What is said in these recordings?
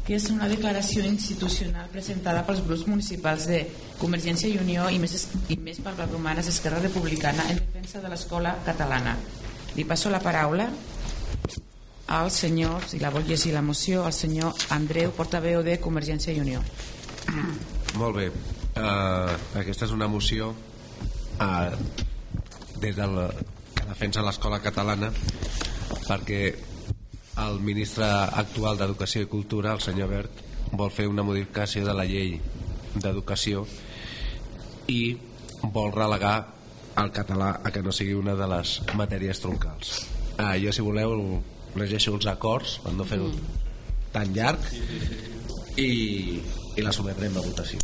que és una declaració institucional presentada pels grups municipals de Convergència i Unió i més per les romanes Esquerra Republicana en defensa de l'escola catalana. Li passo la paraula al senyor, si la vol llegir la moció, al senyor Andreu, portaveu de Convergència i Unió. Molt bé. Aquesta és una moció des del que defensa l'escola catalana, perquè el ministre actual d'Educació i Cultura, el senyor Wert, vol fer una modificació de la llei d'educació i vol relegar el català a que no sigui una de les matèries troncals. Jo, si voleu, llegeixo els acords per no fer-ho tan llarg i la sotmetrem a votació.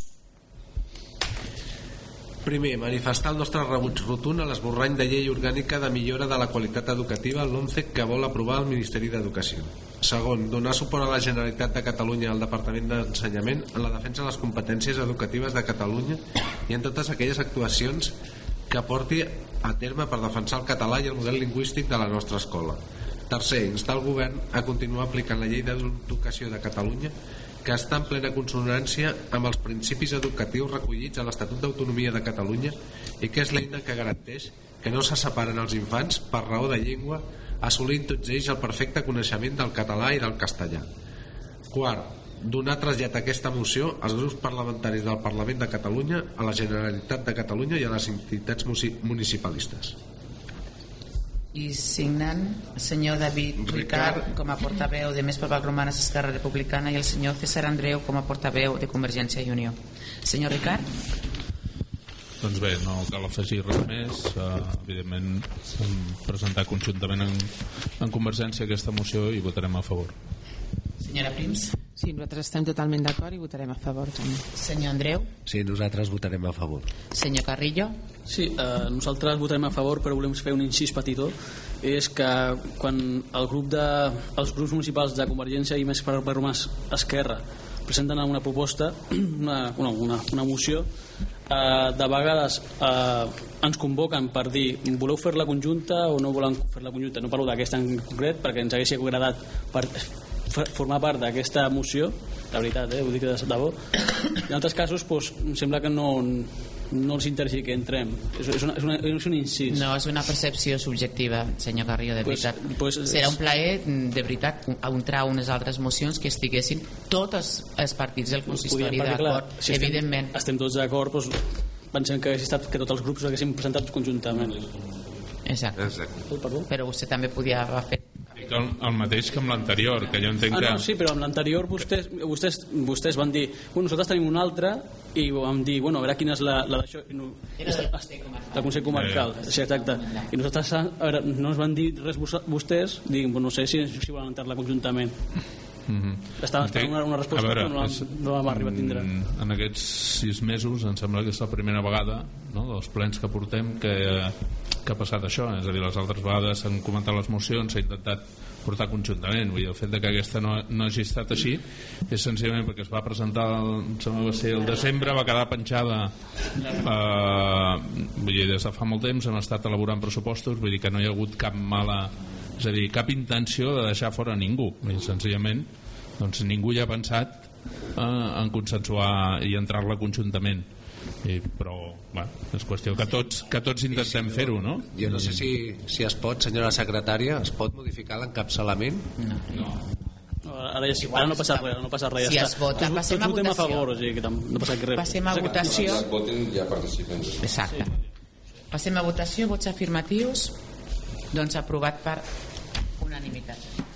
Primer, manifestar el nostre rebuig rotund a l'esborrany de llei orgànica de millora de la qualitat educativa, l'ONCE, que vol aprovar el Ministeri d'Educació. Segon, donar suport a la Generalitat de Catalunya al Departament d'Ensenyament en la defensa de les competències educatives de Catalunya i en totes aquelles actuacions que porti a terme per defensar el català i el model lingüístic de la nostra escola. Tercer, instar el govern a continuar aplicant la llei d'educació de Catalunya, que està en plena consonància amb els principis educatius recollits a l'Estatut d'Autonomia de Catalunya i que és l'eina que garanteix que no se separen els infants per raó de llengua, assolint tots ells el perfecte coneixement del català i del castellà. Quart, donar trasllat a aquesta moció als grups parlamentaris del Parlament de Catalunya, a la Generalitat de Catalunya i a les entitats municipalistes. I signant el senyor David Ricard com a portaveu de Més per Valromanes Esquerra Republicana i el senyor César Andreu com a portaveu de Convergència i Unió. Senyor Ricard? Doncs bé, no cal afegir res més. Evidentment hem presentat conjuntament en Convergència aquesta moció i votarem a favor. Senyora Prims? Sí, nosaltres estem totalment d'acord i votarem a favor també. Senyor Andreu? Sí, nosaltres votarem a favor. Senyor Carrillo? Sí, nosaltres votarem a favor, però volem fer un incís petitó. És que quan els grups municipals de Convergència i Més per Valromanes Esquerra presenten una proposta, una moció, de vegades ens convoquen per dir voleu fer-la conjunta o no volen fer-la conjunta. No parlo d'aquesta en concret perquè ens hagués agradat formar part d'aquesta moció, la veritat, ho dic de debò. En altres casos em sembla que no els interessa que entrem. És un incís. No, és una percepció subjectiva, senyor Carrillo, de veritat. Serà un plaer, de veritat, entrar a unes altres mocions que estiguessin tots els partits del consistori d'acord, evidentment. Estem tots d'acord, pensem que hagués estat que tots els grups haguessin presentat conjuntament. Exacte. Però vostè també podia haver fet el mateix que amb l'anterior, que jo entenc que... No, sí, però amb l'anterior vostès van dir nosaltres tenim una altra i vam dir, a veure quina és la d'això, el Consell Comarcal, sí, exacte, i nosaltres no ens van dir res vostès, no sé si volen entrar-la conjuntament. Estava esperant una resposta, però no vam arribar a tindre. En aquests 6 mesos em sembla que és la primera vegada, dels plens que portem, que ha passat això. És a dir, les altres vegades s'han comentat les mocions, s'ha intentat portar conjuntament. Vull dir, el fet que aquesta no hagi estat així és senzillament perquè es va presentar, em sembla que va ser el desembre, va quedar penjada vull dir, des de fa molt temps hem estat elaborant pressupostos, vull dir que no hi ha hagut cap mala, és a dir, cap intenció de deixar fora ningú. Senzillament doncs ningú hi ha pensat en consensuar i entrar-la conjuntament. Però és qüestió que tots intentem fer-ho, no? Jo no sé si es pot, senyora secretària, es pot modificar l'encapçalament? No. Ara no passa res, si es vota, passem a votació. A favor, o sigui, que no passa res. Passem a votació. Ja participen. Exacte. Passem a votació, vots afirmatius, doncs aprovat per unanimitat.